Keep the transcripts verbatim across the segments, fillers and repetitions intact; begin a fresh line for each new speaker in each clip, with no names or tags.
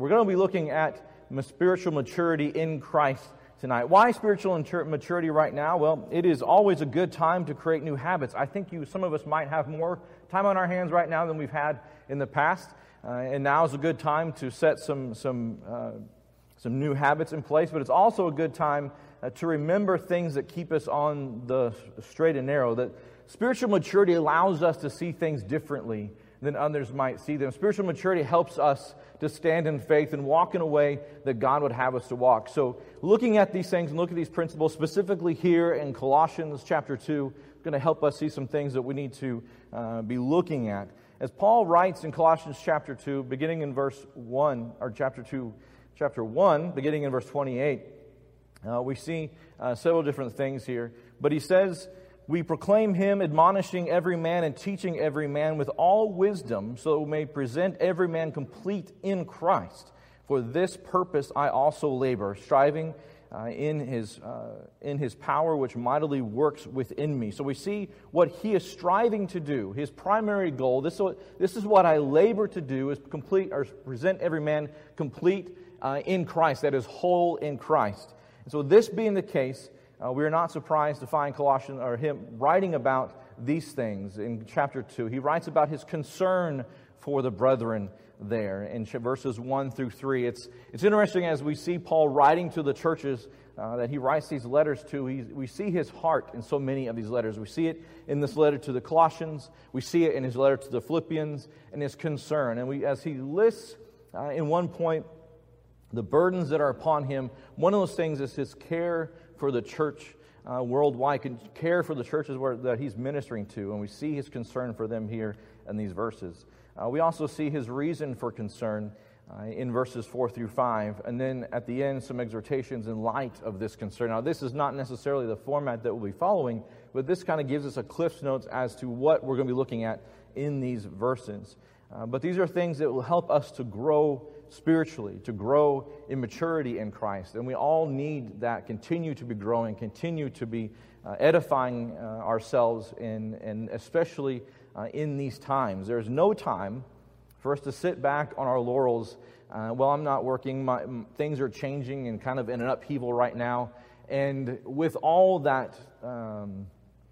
we're going to be looking at spiritual maturity in Christ tonight. Why spiritual maturity right now? Well, it is always a good time to create new habits. I think you, some of us might have more time on our hands right now than we've had in the past, uh, and now is a good time to set some some uh, some new habits in place. But it's also a good time uh, to remember things that keep us on the straight and narrow. That spiritual maturity allows us to see things differently than others might see them. Spiritual maturity helps us to stand in faith and walk in a way that God would have us to walk. So looking at these things and look at these principles, specifically here in Colossians chapter two, going to help us see some things that we need to uh, be looking at. As Paul writes in Colossians chapter two, beginning in verse one, or chapter two, chapter one, beginning in verse twenty-eight, uh, we see uh, several different things here. But he says, "We proclaim him, admonishing every man and teaching every man with all wisdom, so that we may present every man complete in Christ. For this purpose I also labor, striving uh, in his uh, in his power which mightily works within me." So we see what he is striving to do. His primary goal. This is what, this is what I labor to do: is complete or present every man complete uh, in Christ. That is, whole in Christ. And so this being the case, Uh, we are not surprised to find Colossians or him writing about these things in chapter two. He writes about his concern for the brethren there in verses one through three. It's it's interesting as we see Paul writing to the churches uh, that he writes these letters to. He, we see his heart in so many of these letters. We see it in this letter to the Colossians. We see it in his letter to the Philippians and his concern. And we, as he lists uh, in one point the burdens that are upon him, one of those things is his care for the church uh, worldwide, can care for the churches where, that he's ministering to, and we see his concern for them here in these verses. Uh, we also see his reason for concern uh, in verses four through five, and then at the end some exhortations in light of this concern. Now this is not necessarily the format that we'll be following, but this kind of gives us a Cliff's Notes as to what we're going to be looking at in these verses. Uh, but these are things that will help us to grow spiritually, to grow in maturity in Christ. And we all need that, continue to be growing, continue to be uh, edifying uh, ourselves, in, and especially uh, in these times. There's no time for us to sit back on our laurels. Uh, well, I'm not working, my, m- things are changing and kind of in an upheaval right now. And with all that um,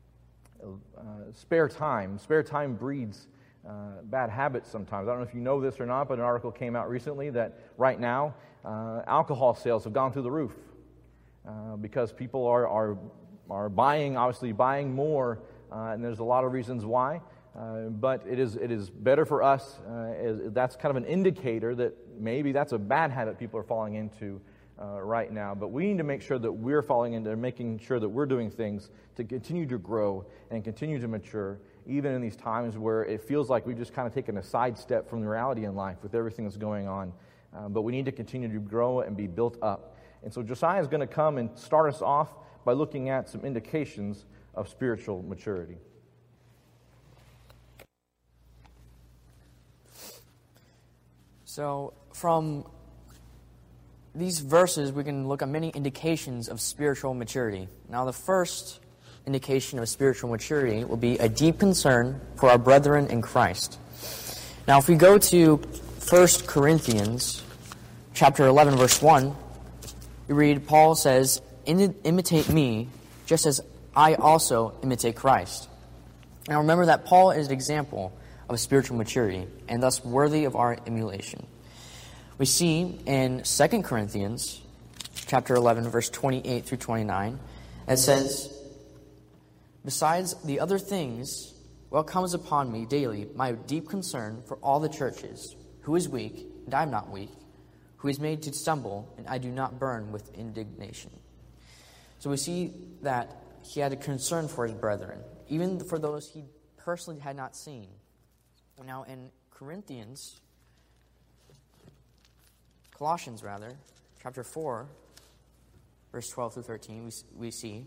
uh, spare time, spare time breeds Uh, bad habits sometimes. I don't know if you know this or not, but an article came out recently that right now uh, alcohol sales have gone through the roof uh, because people are, are are buying, obviously buying more, uh, and there's a lot of reasons why. Uh, but it is it is better for us. Uh, as, that's kind of an indicator that maybe that's a bad habit people are falling into uh, right now. But we need to make sure that we're falling into, making sure that we're doing things to continue to grow and continue to mature, even in these times where it feels like we've just kind of taken a sidestep from the reality in life with everything that's going on. Uh, but we need to continue to grow and be built up. And so Josiah is going to come and start us off by looking at some indications of spiritual maturity.
So from these verses, we can look at many indications of spiritual maturity. Now, the first indication of spiritual maturity will be a deep concern for our brethren in Christ. Now, if we go to First Corinthians chapter eleven, verse one, we read, Paul says, "Imitate me, just as I also imitate Christ." Now, remember that Paul is an example of spiritual maturity, and thus worthy of our emulation. We see in Second Corinthians chapter eleven, verse twenty-eight through twenty-nine, it says, "Besides the other things, what comes upon me daily, my deep concern for all the churches, who is weak, and I am not weak, who is made to stumble, and I do not burn with indignation." So we see that he had a concern for his brethren, even for those he personally had not seen. Now in Corinthians, Colossians rather, chapter four, verse twelve through thirteen, we, we see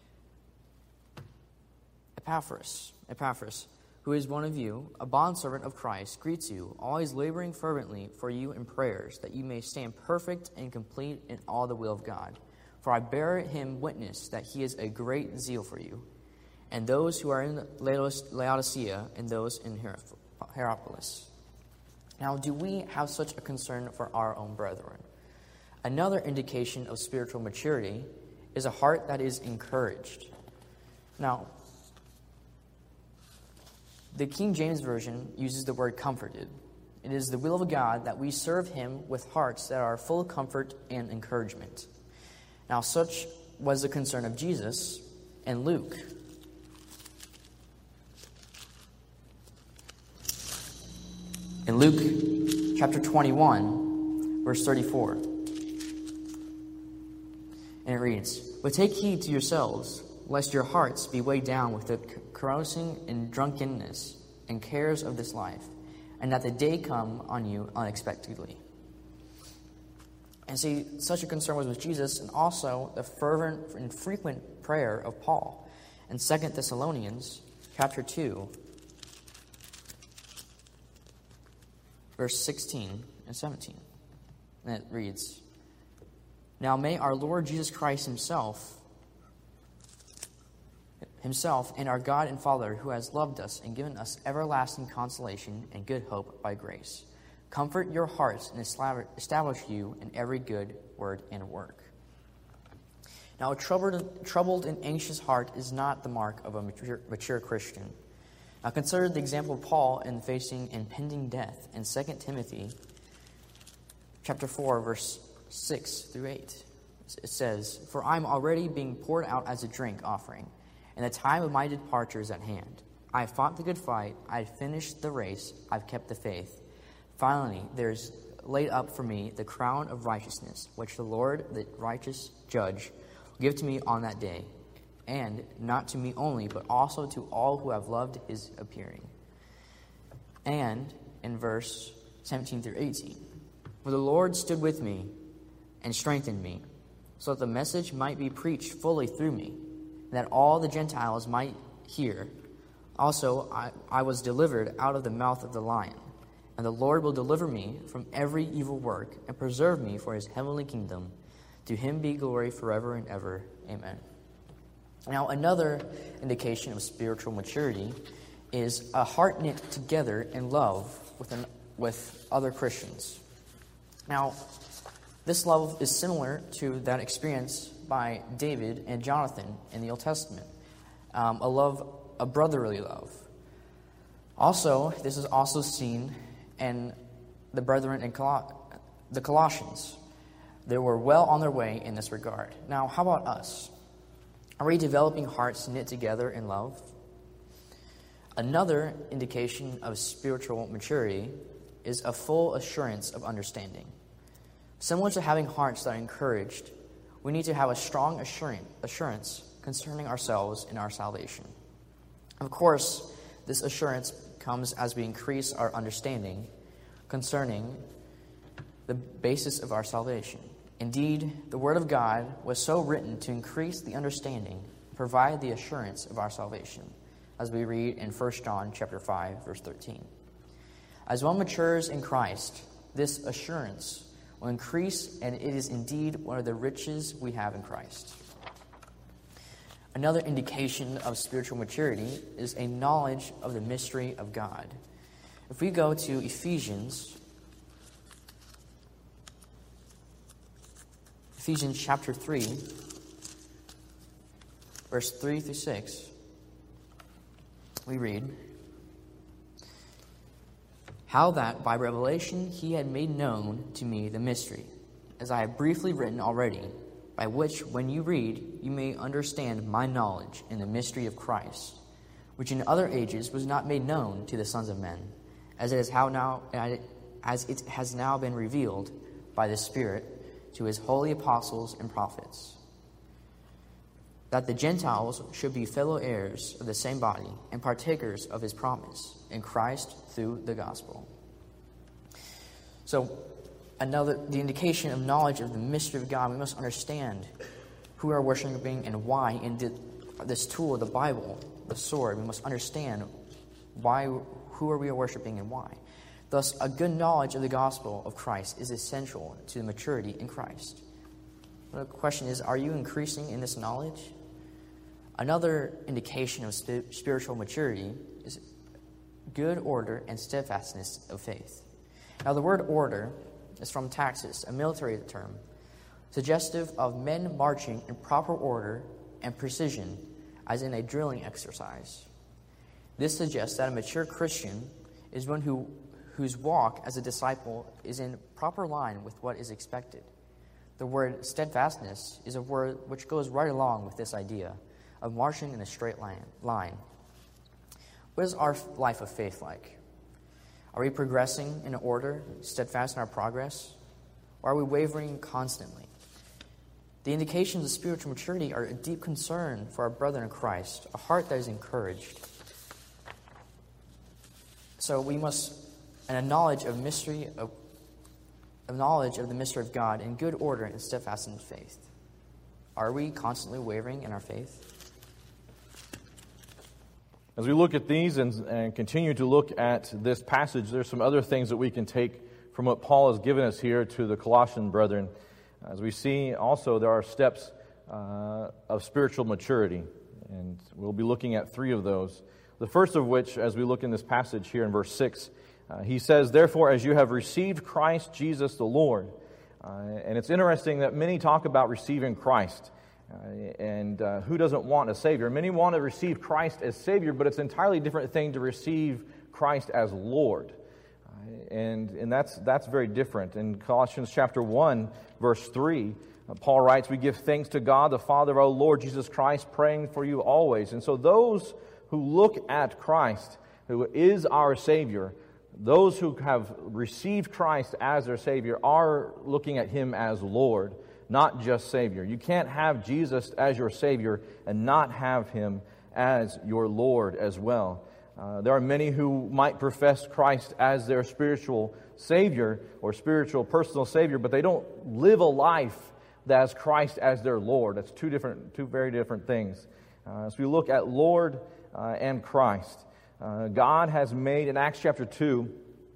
Epaphras, Epaphras, who is one of you, a bondservant of Christ, greets you, always laboring fervently for you in prayers, that you may stand perfect and complete in all the will of God. For I bear him witness that he is a great zeal for you, and those who are in Laodicea and those in Hierapolis. Now, do we have such a concern for our own brethren? Another indication of spiritual maturity is a heart that is encouraged. Now, the King James Version uses the word comforted. It is the will of God that we serve Him with hearts that are full of comfort and encouragement. Now, such was the concern of Jesus and Luke. In Luke chapter twenty-one, verse thirty-four, and it reads, "But take heed to yourselves, lest your hearts be weighed down with the carousing and drunkenness and cares of this life, and that the day come on you unexpectedly." And see, such a concern was with Jesus, and also the fervent and frequent prayer of Paul in Second Thessalonians chapter two, verse sixteen and seventeen. And it reads, "Now may our Lord Jesus Christ himself, himself and our God and Father, who has loved us and given us everlasting consolation and good hope by grace, comfort your hearts and establish you in every good word and work." Now, a troubled, troubled and anxious heart is not the mark of a mature, mature Christian. Now, consider the example of Paul in facing impending death in Second Timothy chapter four, verse six through eight. It says, "For I am already being poured out as a drink offering, and the time of my departure is at hand. I have fought the good fight, I have finished the race, I have kept the faith. Finally, there is laid up for me the crown of righteousness, which the Lord, the righteous judge, will give to me on that day, and not to me only, but also to all who have loved his appearing." And in verse seventeen through eighteen, "For the Lord stood with me and strengthened me, so that the message might be preached fully through me, and that all the Gentiles might hear. Also, I, I was delivered out of the mouth of the lion. And the Lord will deliver me from every evil work and preserve me for his heavenly kingdom. To him be glory forever and ever. Amen." Now, another indication of spiritual maturity is a heart knit together in love with, an, with other Christians. Now, this love is similar to that experienced by David and Jonathan in the Old Testament, um, a love, a brotherly love. Also, this is also seen in the brethren in Col- the Colossians. They were well on their way in this regard. Now, how about us? Are we developing hearts knit together in love? Another indication of spiritual maturity is a full assurance of understanding. Similar to having hearts that are encouraged, we need to have a strong assurance concerning ourselves and our salvation. Of course, this assurance comes as we increase our understanding concerning the basis of our salvation. Indeed, the Word of God was so written to increase the understanding, provide the assurance of our salvation, as we read in First John chapter five, verse thirteen. As one matures in Christ, this assurance will increase, and it is indeed one of the riches we have in Christ. Another indication of spiritual maturity is a knowledge of the mystery of God. If we go to Ephesians, Ephesians chapter three, verse three through six, we read, "How that by revelation he had made known to me the mystery, as I have briefly written already, by which, when you read, you may understand my knowledge in the mystery of Christ, which in other ages was not made known to the sons of men, as it is how now, as it has now been revealed by the Spirit to his holy apostles and prophets, that the Gentiles should be fellow heirs of the same body and partakers of his promise in Christ through the gospel." So, another, the indication of knowledge of the mystery of God, we must understand who we are worshiping and why. In the, this tool, the Bible, the sword, we must understand why, who are we worshiping and why. Thus, a good knowledge of the gospel of Christ is essential to the maturity in Christ. The question is, are you increasing in this knowledge? Another indication of spiritual maturity is good order and steadfastness of faith. Now, the word order is from taxis, a military term, suggestive of men marching in proper order and precision, as in a drilling exercise. This suggests that a mature Christian is one who, whose walk as a disciple is in proper line with what is expected. The word steadfastness is a word which goes right along with this idea of marching in a straight line. line. What is our life of faith like? Are we progressing in order, steadfast in our progress? Or are we wavering constantly? The indications of spiritual maturity are a deep concern for our brethren in Christ, a heart that is encouraged. So we must, and a knowledge of mystery, of, of knowledge of the mystery of God, in good order and steadfast in faith. Are we constantly wavering in our faith?
As we look at these and, and continue to look at this passage, there's some other things that we can take from what Paul has given us here to the Colossian brethren. As we see also, there are steps uh, of spiritual maturity, and we'll be looking at three of those. The first of which, as we look in this passage here in verse six, uh, he says, "Therefore, as you have received Christ Jesus the Lord." Uh, and it's interesting that many talk about receiving Christ. Uh, and uh, who doesn't want a Savior? Many want to receive Christ as Savior, but it's an entirely different thing to receive Christ as Lord. Uh, and and that's that's very different. In Colossians chapter one, verse three, uh, Paul writes, "We give thanks to God, the Father of our Lord Jesus Christ, praying for you always." And so those who look at Christ, who is our Savior, those who have received Christ as their Savior are looking at Him as Lord, not just Savior. You can't have Jesus as your Savior and not have Him as your Lord as well. Uh, there are many who might profess Christ as their spiritual Savior or spiritual personal Savior, but they don't live a life that has Christ as their Lord. That's two different, two very different things. Uh, as we look at Lord uh, and Christ, uh, God has made in Acts chapter two,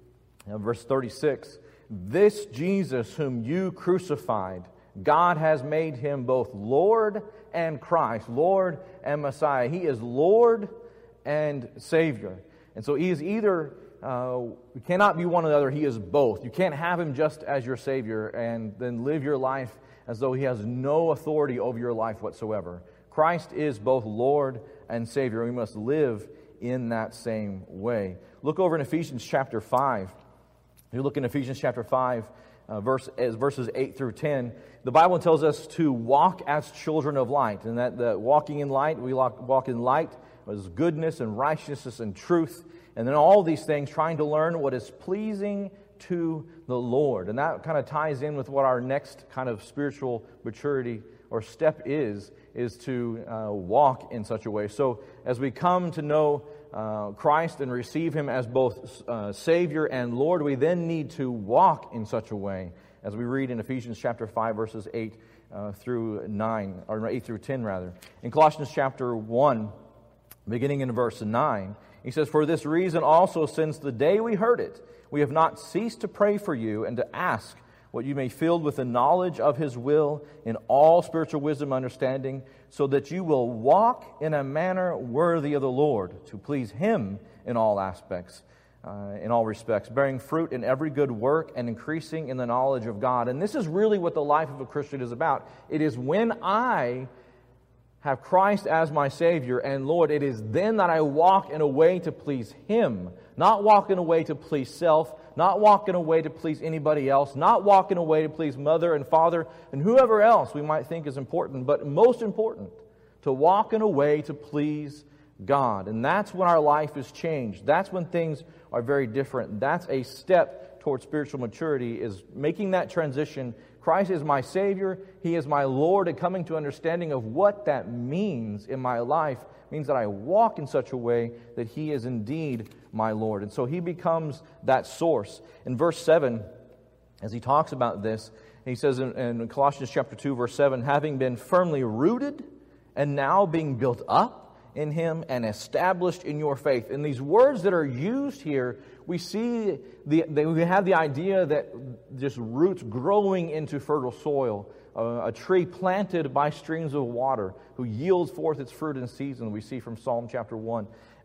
uh, verse thirty-six, "This Jesus whom you crucified, God has made Him both Lord and Christ," Lord and Messiah. He is Lord and Savior. And so He is either, uh, you cannot be one or the other, He is both. You can't have Him just as your Savior and then live your life as though He has no authority over your life whatsoever. Christ is both Lord and Savior. We must live in that same way. Look over in Ephesians chapter five. If you look in Ephesians chapter five, Uh, verse, as verses eight through ten, the Bible tells us to walk as children of light, and that the walking in light, we walk, walk in light was goodness and righteousness and truth, and then all these things, trying to learn what is pleasing to the Lord. And that kind of ties in with what our next kind of spiritual maturity or step is, is to uh, walk in such a way. So as we come to know Uh, Christ and receive Him as both uh, Savior and Lord, we then need to walk in such a way, as we read in Ephesians chapter five, verses eight uh, through nine, or eight through ten rather. In Colossians chapter one, beginning in verse nine, he says, "For this reason also, since the day we heard it, we have not ceased to pray for you and to ask what you may be filled with the knowledge of His will in all spiritual wisdom and understanding, so that you will walk in a manner worthy of the Lord, to please Him in all aspects, uh, in all respects, bearing fruit in every good work and increasing in the knowledge of God." And this is really what the life of a Christian is about. It is when I have Christ as my Savior and Lord, it is then that I walk in a way to please Him, not walk in a way to please self, not walk in a way to please anybody else, not walk in a way to please mother and father and whoever else we might think is important, but most important, to walk in a way to please God. And that's when our life is changed. That's when things are very different. That's a step towards spiritual maturity, is making that transition. Christ is my Savior, He is my Lord, and coming to understanding of what that means in my life means that I walk in such a way that He is indeed my Lord. And so He becomes that source. In verse seven, as he talks about this, he says in, in Colossians chapter two, verse seven, "Having been firmly rooted and now being built up in Him and established in your faith." And these words that are used here, we see, the, they, we have the idea that just roots growing into fertile soil, uh, a tree planted by streams of water who yields forth its fruit in season, we see from Psalm chapter one.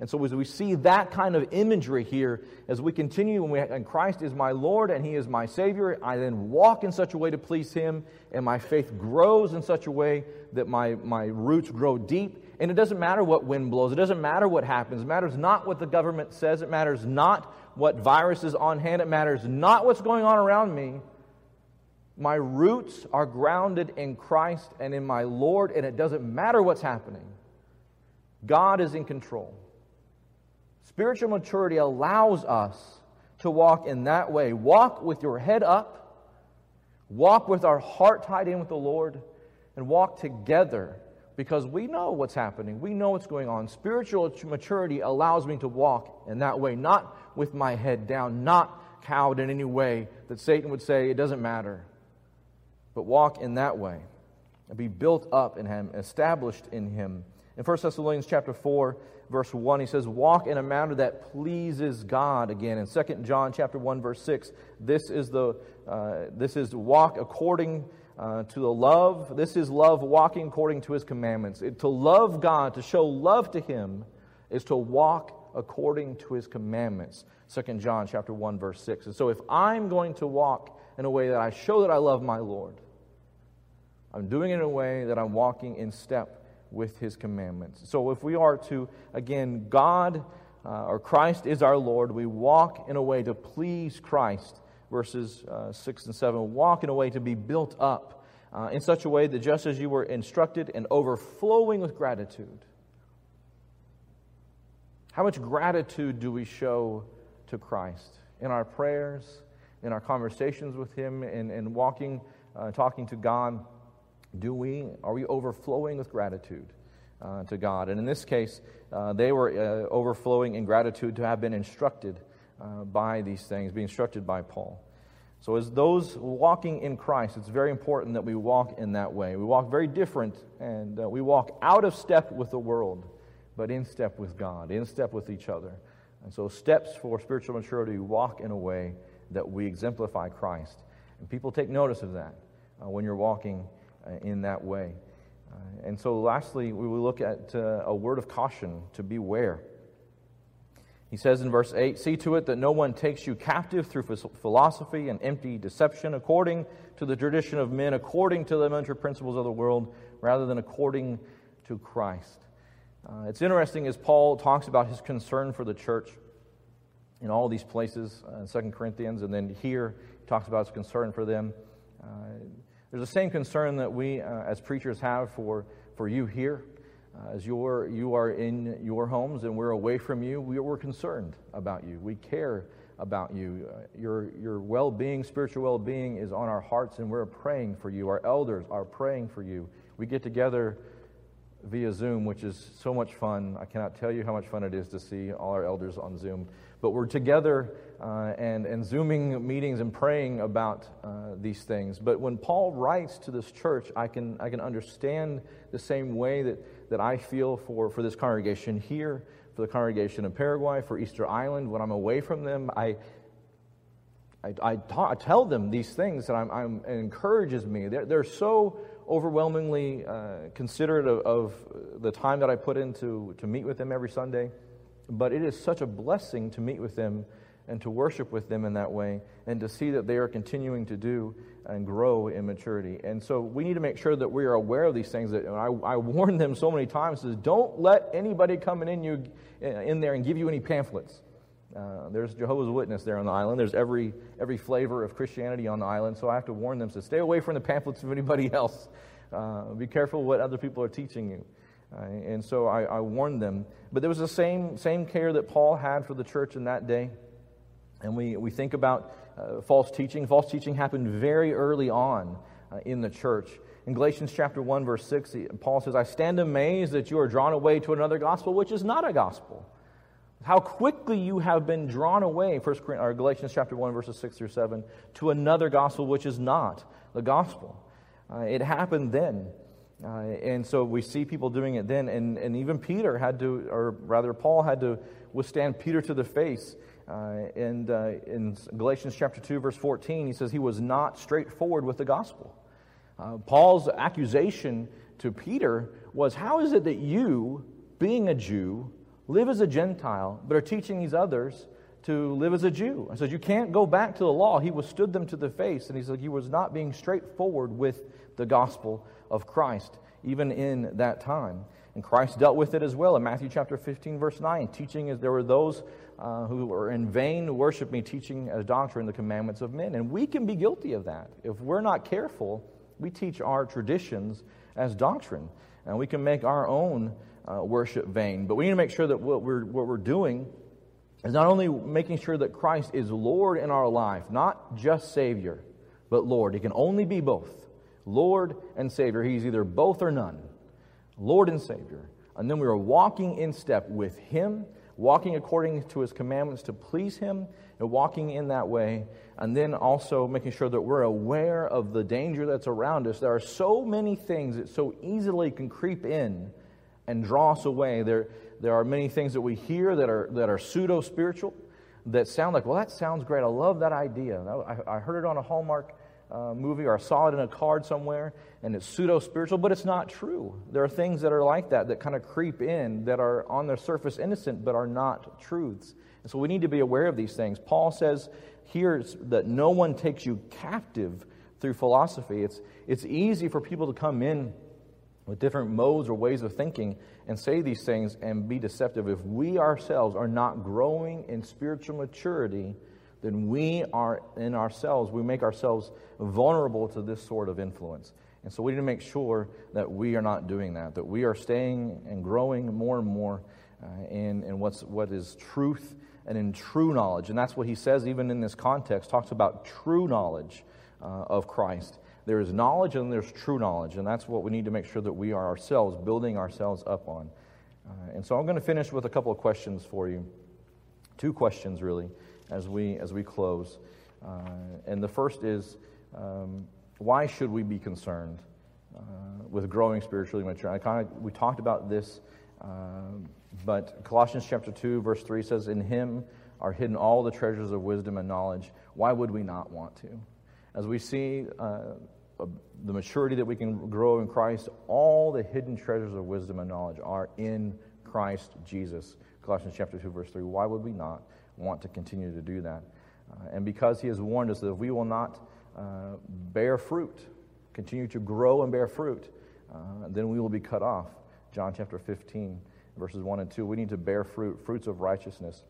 And so as we see that kind of imagery here, as we continue, when we, and Christ is my Lord and He is my Savior, I then walk in such a way to please Him, and my faith grows in such a way that my, my roots grow deep. And it doesn't matter what wind blows. It doesn't matter what happens. It matters not what the government says. It matters not what virus is on hand. It matters not what's going on around me. My roots are grounded in Christ and in my Lord, and it doesn't matter what's happening. God is in control. Spiritual maturity allows us to walk in that way. Walk with your head up. Walk with our heart tied in with the Lord. And walk together because we know what's happening. We know what's going on. Spiritual maturity allows me to walk in that way. Not with my head down. Not cowed in any way that Satan would say it doesn't matter. But walk in that way. And be built up in Him. Established in Him. In First Thessalonians chapter four, verse one, he says, walk in a manner that pleases God. Again, in Second John chapter one, verse six, this is the uh, this is walk according uh, to the love. This is love, walking according to His commandments. It, to love God, to show love to Him, is to walk according to His commandments. Second John chapter one, verse six. And so if I'm going to walk in a way that I show that I love my Lord, I'm doing it in a way that I'm walking in step with His commandments. So if we are to, again, God uh, or Christ is our Lord, we walk in a way to please Christ, verses uh, six and seven, walk in a way to be built up uh, in such a way that just as you were instructed and overflowing with gratitude. How much gratitude do we show to Christ in our prayers, in our conversations with Him, and, and walking, uh, talking to God? Do we, are we overflowing with gratitude uh, to God? And in this case, uh, they were uh, overflowing in gratitude to have been instructed uh, by these things, be instructed by Paul. So as those walking in Christ, it's very important that we walk in that way. We walk very different, and uh, we walk out of step with the world, but in step with God, in step with each other. And so steps for spiritual maturity, we walk in a way that we exemplify Christ. And people take notice of that uh, when you're walking in that way. Uh, and so lastly, we will look at uh, a word of caution, to beware. He says in verse eight, see to it that no one takes you captive through philosophy and empty deception, according to the tradition of men, according to the elementary principles of the world, rather than according to Christ. Uh, it's interesting as Paul talks about his concern for the church in all these places, uh, in Second Corinthians, and then here he talks about his concern for them. Uh, There's the same concern that we uh, as preachers have for, for you here. Uh, as you're, you are in your homes and we're away from you, we, we're concerned about you. We care about you. Uh, your your well-being, spiritual well-being is on our hearts, and we're praying for you. Our elders are praying for you. We get together via Zoom, which is so much fun. I cannot tell you how much fun it is to see all our elders on Zoom. But we're together uh, and, and Zooming meetings and praying about uh, these things. But when Paul writes to this church, I can I can understand the same way that, that I feel for, for this congregation here, for the congregation in Paraguay, for Easter Island. When I'm away from them, I I, I, ta- I tell them these things, and I'm, I'm, it encourages me. They're, they're so overwhelmingly uh, considerate of, of the time that I put into to meet with them every Sunday. But it is such a blessing to meet with them and to worship with them in that way, and to see that they are continuing to do and grow in maturity. And so we need to make sure that we are aware of these things. That I, I warn them so many times, is don't let anybody come in you in there and give you any pamphlets. Uh, there's Jehovah's Witness there on the island. There's every every flavor of Christianity on the island. So I have to warn them to stay away from the pamphlets of anybody else. Uh, be careful what other people are teaching you. Uh, and so I, I warned them. But there was the same same care that Paul had for the church in that day. And we, we think about uh, false teaching. False teaching happened very early on uh, in the church. In Galatians chapter one, verse six, Paul says, I stand amazed that you are drawn away to another gospel, which is not a gospel. How quickly you have been drawn away, First Corinthians, or Galatians chapter one, verses six through seven, to another gospel which is not the gospel. Uh, it happened then. Uh, and so we see people doing it then. And, and even Peter had to, or rather Paul had to withstand Peter to the face. Uh, and uh, in Galatians chapter two, verse fourteen, he says he was not straightforward with the gospel. Uh, Paul's accusation to Peter was, how is it that you, being a Jew, live as a Gentile, but are teaching these others to live as a Jew. And says, you can't go back to the law. He withstood them to the face, and he said he was not being straightforward with the gospel of Christ, even in that time. And Christ dealt with it as well in Matthew chapter fifteen, verse nine, teaching as there were those uh, who were in vain worship me, teaching as doctrine the commandments of men. And we can be guilty of that. If we're not careful, we teach our traditions as doctrine, and we can make our own uh, worship vain. But we need to make sure that what we're what we're doing is not only making sure that Christ is Lord in our life, not just Savior, but Lord. He can only be both, Lord and Savior. He's either both or none. Lord and Savior. And then we are walking in step with Him, walking according to His commandments to please Him, and walking in that way. And then also making sure that we're aware of the danger that's around us. There are so many things that so easily can creep in and draw us away. There, there are many things that we hear that are that are pseudo-spiritual, that sound like, well, that sounds great. I love that idea. I, I heard it on a Hallmark Uh, movie, or I saw it in a card somewhere, and it's pseudo-spiritual, but it's not true. There are things that are like that, that kind of creep in, that are on their surface innocent, but are not truths. And so we need to be aware of these things. Paul says here that no one takes you captive through philosophy. It's, it's easy for people to come in with different modes or ways of thinking and say these things and be deceptive. If we ourselves are not growing in spiritual maturity, then we are in ourselves, we make ourselves vulnerable to this sort of influence. And so we need to make sure that we are not doing that, that we are staying and growing more and more uh, in, in what's, what is truth and in true knowledge. And that's what he says even in this context, talks about true knowledge uh, of Christ. There is knowledge and there's true knowledge, and that's what we need to make sure that we are ourselves, building ourselves up on. Uh, and so I'm going to finish with a couple of questions for you. Two questions, really, as we as we close. Uh, and the first is, um, why should we be concerned uh, with growing spiritually mature? I kind of we talked about this, uh, but Colossians chapter two, verse three says, "In Him are hidden all the treasures of wisdom and knowledge." Why would we not want to? As we see uh, the maturity that we can grow in Christ, all the hidden treasures of wisdom and knowledge are in Christ Jesus. Colossians chapter two, verse three. Why would we not want to continue to do that? Uh, and because He has warned us that if we will not uh, bear fruit, continue to grow and bear fruit, uh, then we will be cut off. John chapter fifteen, verses one and two. We need to bear fruit, fruits of righteousness.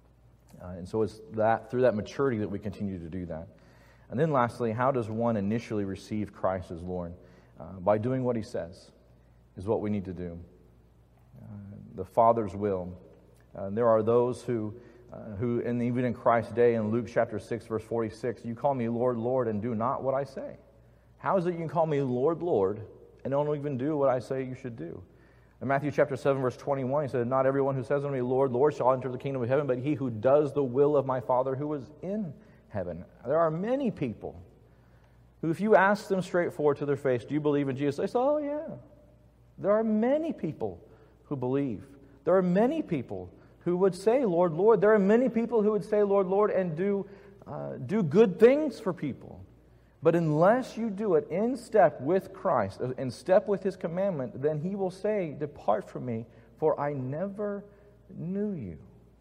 Uh, and so it's that through that maturity that we continue to do that. And then lastly, how does one initially receive Christ as Lord? Uh, by doing what He says is what we need to do. Uh, the Father's will. Uh, there are those who, uh, who, and even in Christ's day, in Luke chapter six, verse forty-six, you call me Lord, Lord, and do not what I say. How is it you can call me Lord, Lord, and don't even do what I say you should do? In Matthew chapter seven, verse twenty-one, He said, not everyone who says unto me, Lord, Lord, shall enter the kingdom of heaven, but he who does the will of my Father who is in heaven. There are many people who, if you ask them straightforward to their face, do you believe in Jesus? They say, oh yeah. There are many people who believe. There are many people who would say, Lord, Lord. There are many people who would say, Lord, Lord, and do uh, do good things for people. But unless you do it in step with Christ, in step with His commandment, then He will say, depart from me, for I never knew you.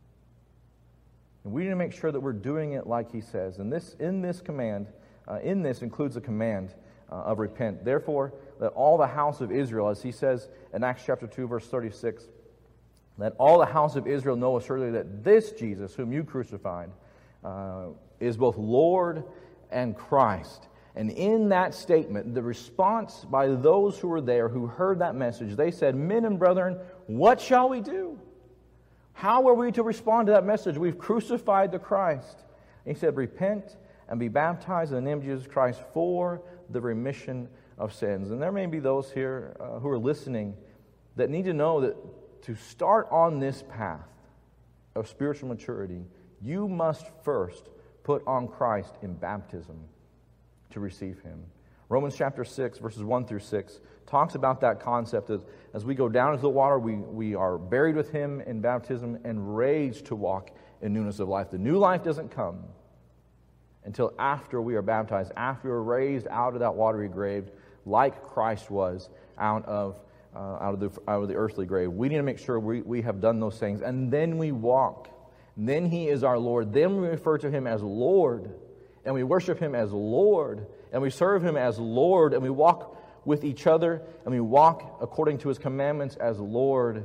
And we need to make sure that we're doing it like He says. And this, in this command, uh, in this includes a command uh, of repent. Therefore, let all the house of Israel, as He says in Acts chapter two, verse thirty-six, let all the house of Israel know assuredly that this Jesus, whom you crucified, uh, is both Lord and Christ. And in that statement, the response by those who were there, who heard that message, they said, men and brethren, what shall we do? How are we to respond to that message? We've crucified the Christ. And He said, repent and be baptized in the name of Jesus Christ for the remission of sins. And there may be those here uh, who are listening that need to know that to start on this path of spiritual maturity, you must first put on Christ in baptism to receive Him. Romans chapter six, verses one through six, talks about that concept that as we go down into the water, we, we are buried with Him in baptism and raised to walk in newness of life. The new life doesn't come until after we are baptized, after we are raised out of that watery grave, like Christ was out of uh, out of the out of the earthly grave. We need to make sure we, we have done those things, and then we walk. Then He is our Lord. Then we refer to Him as Lord, and we worship Him as Lord, and we serve Him as Lord, and we walk with each other, and we walk according to His commandments as Lord.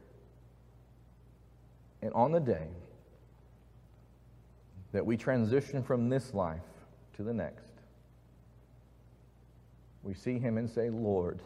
And on the day that we transition from this life to the next, we see Him and say, Lord.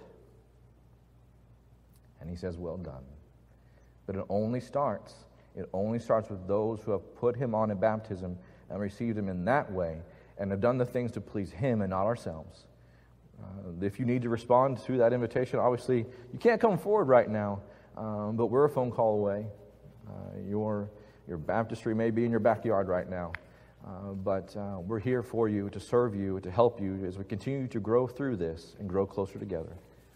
And He says, well done. But it only starts, it only starts with those who have put Him on in baptism and received Him in that way and have done the things to please Him and not ourselves. Uh, if you need to respond to that invitation, obviously you can't come forward right now, um, but we're a phone call away. Uh, your, your baptistry may be in your backyard right now. Uh, but uh, we're here for you, to serve you, to help you as we continue to grow through this and grow closer together.